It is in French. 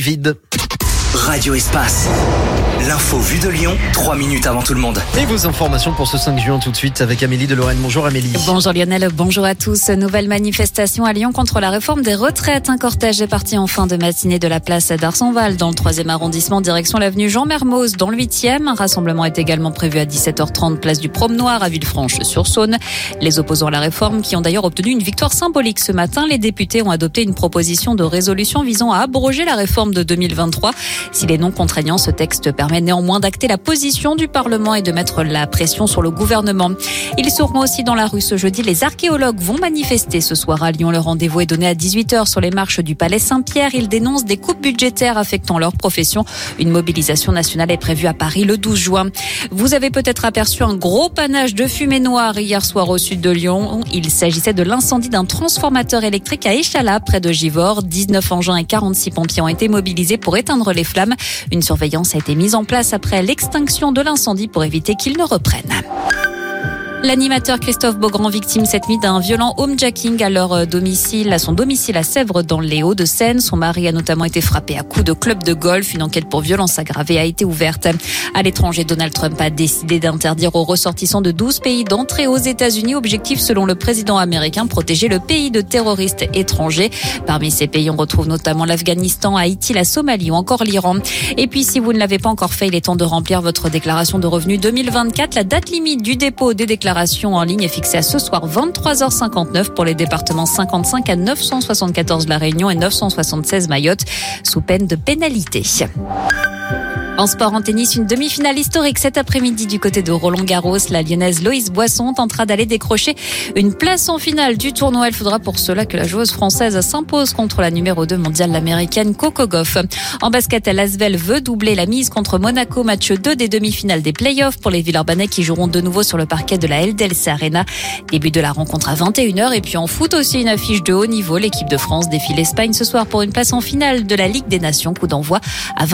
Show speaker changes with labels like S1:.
S1: vide.
S2: Radio Espace. L'info vue de Lyon, 3 minutes avant tout le monde.
S1: Et vos informations pour ce 5 juin tout de suite avec Amélie de Lorraine. Bonjour Amélie.
S3: Bonjour Lionel, bonjour à tous. Nouvelle manifestation à Lyon contre la réforme des retraites. Un cortège est parti en fin de matinée de la place d'Arsonval dans le 3e arrondissement, direction l'avenue Jean Mermoz dans le 8e. Un rassemblement est également prévu à 17h30 place du Promenoir à Villefranche-sur-Saône. Les opposants à la réforme qui ont d'ailleurs obtenu une victoire symbolique ce matin, les députés ont adopté une proposition de résolution visant à abroger la réforme de 2023. S'il est non contraignant, ce texte permet néanmoins d'acter la position du Parlement et de mettre la pression sur le gouvernement. Ils seront aussi dans la rue ce jeudi. Les archéologues vont manifester ce soir à Lyon. Le rendez-vous est donné à 18h sur les marches du Palais Saint-Pierre. Ils dénoncent des coupes budgétaires affectant leur profession. Une mobilisation nationale est prévue à Paris le 12 juin. Vous avez peut-être aperçu un gros panache de fumée noire hier soir au sud de Lyon. Il s'agissait de l'incendie d'un transformateur électrique à Échalas, près de Givors. 19 engins et 46 pompiers ont été mobilisés pour éteindre les flammes. Une surveillance a été mise en place après l'extinction de l'incendie pour éviter qu'il ne reprenne. L'animateur Christophe Beaugrand, victime cette nuit d'un violent homejacking à son domicile à Sèvres dans les Hauts-de-Seine. Son mari a notamment été frappé à coups de club de golf. Une enquête pour violence aggravée a été ouverte. À l'étranger, Donald Trump a décidé d'interdire aux ressortissants de 12 pays d'entrer aux États-Unis. Objectif, selon le président américain, protéger le pays de terroristes étrangers. Parmi ces pays, on retrouve notamment l'Afghanistan, Haïti, la Somalie ou encore l'Iran. Et puis, si vous ne l'avez pas encore fait, il est temps de remplir votre déclaration de revenus 2024. La date limite du dépôt des déclarations en ligne est fixée à ce soir 23h59 pour les départements 55 à 974 La Réunion et 976 Mayotte, sous peine de pénalité. En sport, en tennis, une demi-finale historique cet après-midi du côté de Roland-Garros. La lyonnaise Loïse Boisson tentera d'aller décrocher une place en finale du tournoi. Il faudra pour cela que la joueuse française s'impose contre la numéro 2 mondiale, l'américaine Coco Gauff. En basket, l'Asvel veut doubler la mise contre Monaco, match 2 des demi-finales des playoffs pour les Villeurbanais qui joueront de nouveau sur le parquet de la LDLC Arena. Début de la rencontre à 21h. Et puis en foot aussi, une affiche de haut niveau. L'équipe de France défie l'Espagne ce soir pour une place en finale de la Ligue des Nations. Coup d'envoi à 20h.